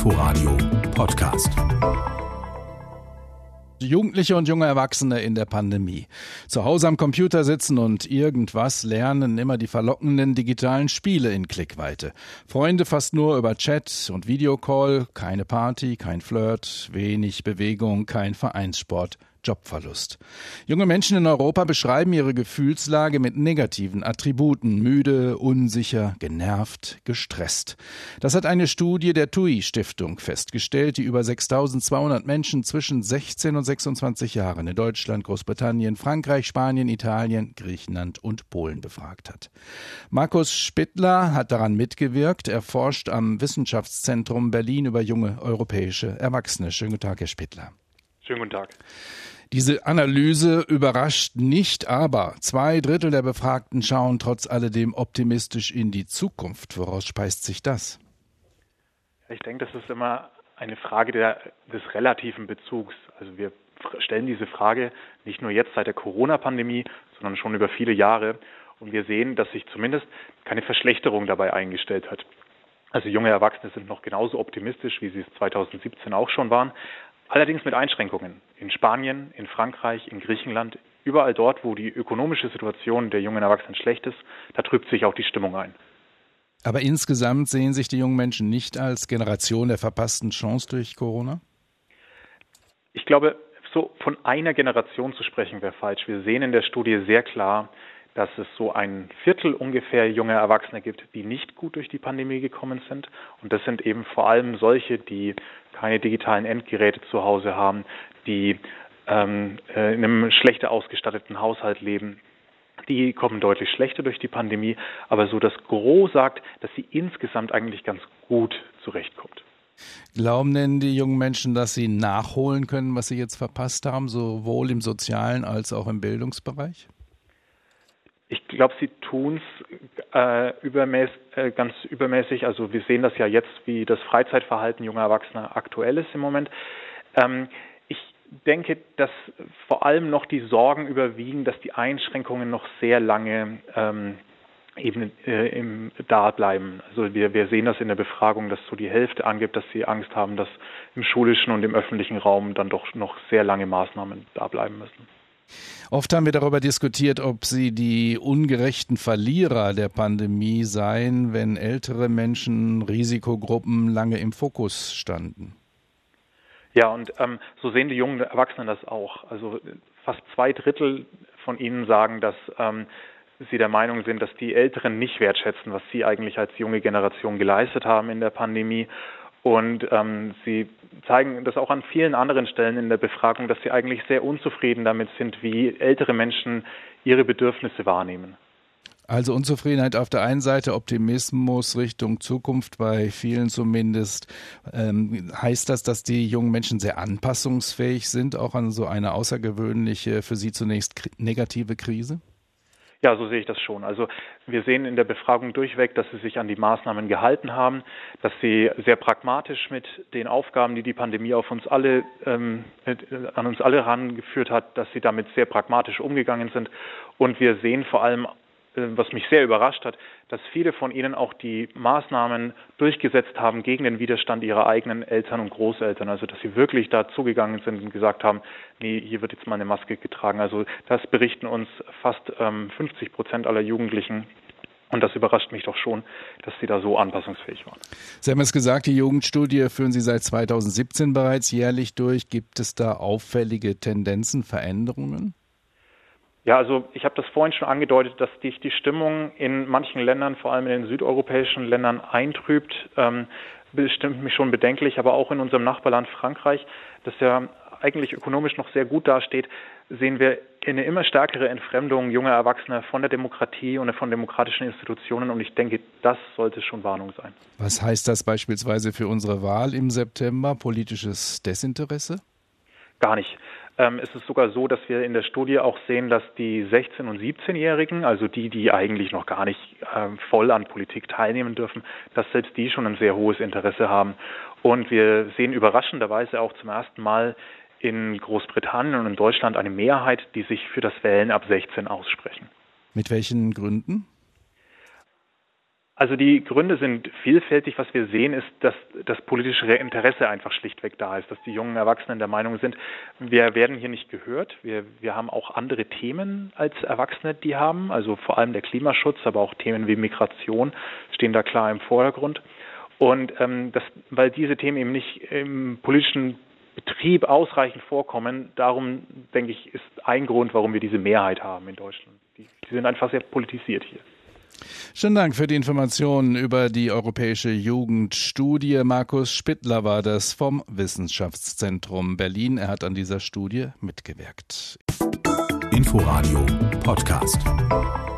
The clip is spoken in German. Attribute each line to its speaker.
Speaker 1: Inforadio Podcast.
Speaker 2: Jugendliche und junge Erwachsene in der Pandemie. Zu Hause am Computer sitzen und irgendwas lernen, immer die verlockenden digitalen Spiele in Klickweite. Freunde fast nur über Chat und Videocall, keine Party, kein Flirt, wenig Bewegung, kein Vereinssport. Jobverlust. Junge Menschen in Europa beschreiben ihre Gefühlslage mit negativen Attributen: müde, unsicher, genervt, gestresst. Das hat eine Studie der TUI-Stiftung festgestellt, die über 6.200 Menschen zwischen 16 und 26 Jahren in Deutschland, Großbritannien, Frankreich, Spanien, Italien, Griechenland und Polen befragt hat. Markus Spittler hat daran mitgewirkt. Er forscht am Wissenschaftszentrum Berlin über junge europäische Erwachsene. Schönen guten Tag, Herr Spittler.
Speaker 3: Schönen guten Tag.
Speaker 2: Diese Analyse überrascht nicht, aber 2/3 der Befragten schauen trotz alledem optimistisch in die Zukunft. Woraus speist sich das?
Speaker 3: Ich denke, das ist immer eine Frage des relativen Bezugs. Also wir stellen diese Frage nicht nur jetzt seit der Corona-Pandemie, sondern schon über viele Jahre. Und wir sehen, dass sich zumindest keine Verschlechterung dabei eingestellt hat. Also junge Erwachsene sind noch genauso optimistisch, wie sie es 2017 auch schon waren. Allerdings mit Einschränkungen. In Spanien, in Frankreich, in Griechenland, überall dort, wo die ökonomische Situation der jungen Erwachsenen schlecht ist, da trübt sich auch die Stimmung ein.
Speaker 2: Aber insgesamt sehen sich die jungen Menschen nicht als Generation der verpassten Chance durch Corona?
Speaker 3: Ich glaube, so von einer Generation zu sprechen wäre falsch. Wir sehen in der Studie sehr klar, dass es so ein Viertel ungefähr junge Erwachsene gibt, die nicht gut durch die Pandemie gekommen sind. Und das sind eben vor allem solche, die keine digitalen Endgeräte zu Hause haben, die in einem schlechter ausgestatteten Haushalt leben. Die kommen deutlich schlechter durch die Pandemie. Aber so das Gros sagt, dass sie insgesamt eigentlich ganz gut zurechtkommt.
Speaker 2: Glauben denn die jungen Menschen, dass sie nachholen können, was sie jetzt verpasst haben, sowohl im sozialen als auch im Bildungsbereich?
Speaker 3: Ich glaube, sie tun es ganz übermäßig. Also wir sehen das ja jetzt, wie das Freizeitverhalten junger Erwachsener aktuell ist im Moment. Ich denke, dass vor allem noch die Sorgen überwiegen, dass die Einschränkungen noch sehr lange da bleiben. Also wir sehen das in der Befragung, dass so die Hälfte angibt, dass sie Angst haben, dass im schulischen und im öffentlichen Raum dann doch noch sehr lange Maßnahmen da bleiben müssen.
Speaker 2: Oft haben wir darüber diskutiert, ob sie die ungerechten Verlierer der Pandemie seien, wenn ältere Menschen, Risikogruppen lange im Fokus standen.
Speaker 3: Ja, und so sehen die jungen Erwachsenen das auch. Also fast 2/3 von ihnen sagen, dass sie der Meinung sind, dass die Älteren nicht wertschätzen, was sie eigentlich als junge Generation geleistet haben in der Pandemie. Und sie zeigen das auch an vielen anderen Stellen in der Befragung, dass sie eigentlich sehr unzufrieden damit sind, wie ältere Menschen ihre Bedürfnisse wahrnehmen.
Speaker 2: Also Unzufriedenheit auf der einen Seite, Optimismus Richtung Zukunft bei vielen zumindest. Heißt das, dass die jungen Menschen sehr anpassungsfähig sind, auch an so eine außergewöhnliche, für sie zunächst negative Krise?
Speaker 3: Ja, so sehe ich das schon. Also wir sehen in der Befragung durchweg, dass sie sich an die Maßnahmen gehalten haben, dass sie sehr pragmatisch mit den Aufgaben, die die Pandemie auf uns alle an uns alle herangeführt hat, dass sie damit sehr pragmatisch umgegangen sind. Und wir sehen vor allem, was mich sehr überrascht hat, dass viele von ihnen auch die Maßnahmen durchgesetzt haben gegen den Widerstand ihrer eigenen Eltern und Großeltern. Also dass sie wirklich dazugegangen sind und gesagt haben, nee, hier wird jetzt mal eine Maske getragen. Also das berichten uns fast 50% aller Jugendlichen. Und das überrascht mich doch schon, dass sie da so anpassungsfähig waren.
Speaker 2: Sie haben es gesagt, die Jugendstudie führen Sie seit 2017 bereits jährlich durch. Gibt es da auffällige Tendenzen, Veränderungen?
Speaker 3: Ja, also ich habe das vorhin schon angedeutet, dass sich die Stimmung in manchen Ländern, vor allem in den südeuropäischen Ländern, eintrübt. Bestimmt mich schon bedenklich, aber auch in unserem Nachbarland Frankreich, das ja eigentlich ökonomisch noch sehr gut dasteht, sehen wir eine immer stärkere Entfremdung junger Erwachsener von der Demokratie und von demokratischen Institutionen. Und ich denke, das sollte schon Warnung sein.
Speaker 2: Was heißt das beispielsweise für unsere Wahl im September? Politisches Desinteresse?
Speaker 3: Gar nicht. Es ist sogar so, dass wir in der Studie auch sehen, dass die 16- und 17-Jährigen, also die eigentlich noch gar nicht voll an Politik teilnehmen dürfen, dass selbst die schon ein sehr hohes Interesse haben. Und wir sehen überraschenderweise auch zum ersten Mal in Großbritannien und in Deutschland eine Mehrheit, die sich für das Wählen ab 16 aussprechen.
Speaker 2: Mit welchen Gründen?
Speaker 3: Also die Gründe sind vielfältig. Was wir sehen, ist, dass das politische Interesse einfach schlichtweg da ist, dass die jungen Erwachsenen der Meinung sind, wir werden hier nicht gehört. Wir haben auch andere Themen als Erwachsene, die haben. Also vor allem der Klimaschutz, aber auch Themen wie Migration stehen da klar im Vordergrund. Und weil diese Themen eben nicht im politischen Betrieb ausreichend vorkommen, darum, denke ich, ist ein Grund, warum wir diese Mehrheit haben in Deutschland. Die sind einfach sehr politisiert hier.
Speaker 2: Schönen Dank für die Informationen über die Europäische Jugendstudie. Markus Spittler war das vom Wissenschaftszentrum Berlin. Er hat an dieser Studie mitgewirkt.
Speaker 1: Inforadio Podcast.